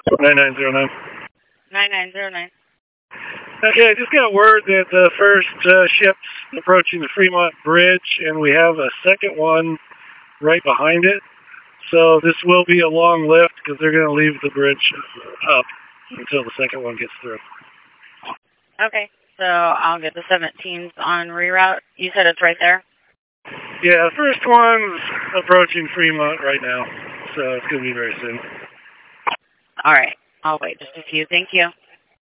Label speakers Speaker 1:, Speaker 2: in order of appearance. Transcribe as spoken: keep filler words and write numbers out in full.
Speaker 1: nine nine zero nine.
Speaker 2: nine nine zero nine.
Speaker 1: Okay, I just got word that the first uh, ship's approaching the Fremont Bridge, and we have a second one right behind it. So this will be a long lift because they're going to leave the bridge up until the second one gets through.
Speaker 2: Okay, so I'll get the seventeens on reroute. You said it's right there?
Speaker 1: Yeah, the first one's approaching Fremont right now, so it's going to be very soon.
Speaker 2: All right, I'll wait just a few. Thank you.